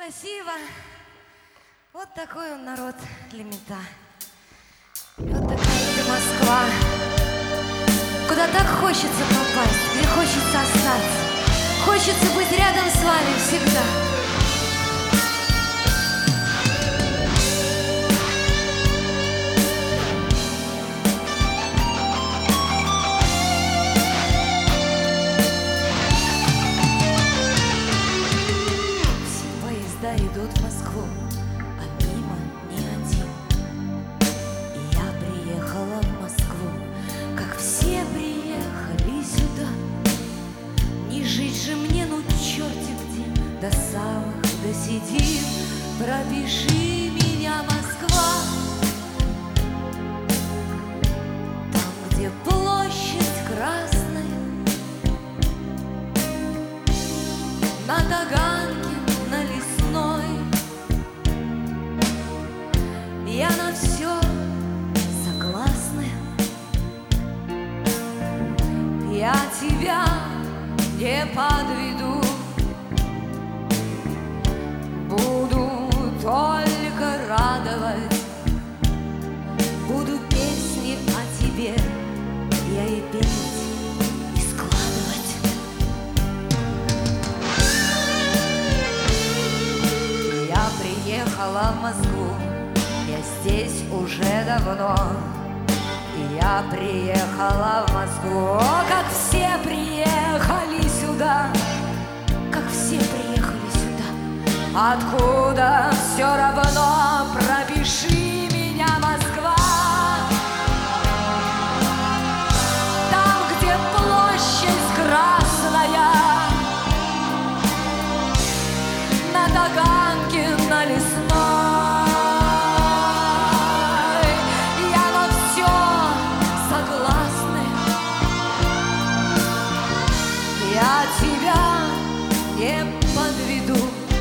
Спасибо. Вот такой он народ для мента. И вот такая это Москва, куда так хочется попасть, где хочется остаться. Хочется быть рядом с вами всегда. Идут в Москву, а мимо ни один. И я приехала в Москву, как все приехали сюда. Не жить же мне, ну черти где, до самых досидим. Пропиши меня, Москва, там, где площадь красная, на Таганке, на Лесной. Я на все согласна. Я тебя не подведу. Буду только радовать. Буду песни о тебе я и петь, и складывать. Я приехала в Москву, я здесь уже давно. И я приехала в Москву, как все приехали сюда. Как все приехали сюда. Откуда все равно, пропиши меня, Москва. Там, где площадь красная, на Таганке, на Лесной. Я тебя не подведу.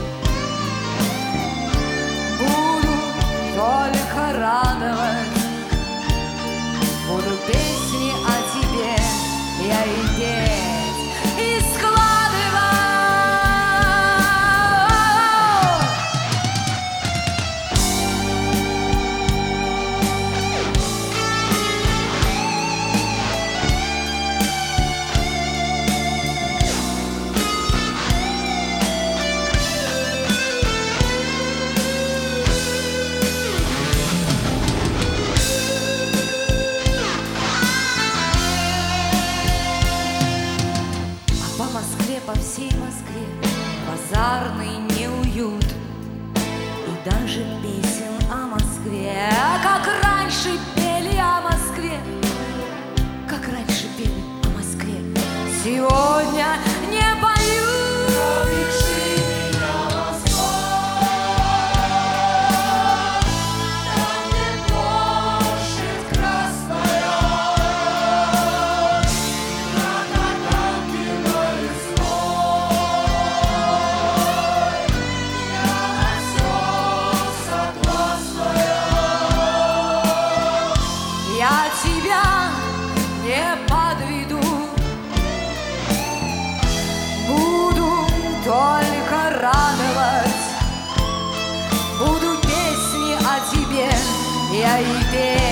Буду только радовать. Буду песни о тебе я и петь, и складывать. По всей Москве базарный неуют, и даже песен о Москве, как раньше пели о Москве, как раньше пели о Москве, сегодня не поют. Я тебя не подведу. Буду только радовать. Буду песни о тебе я и петь.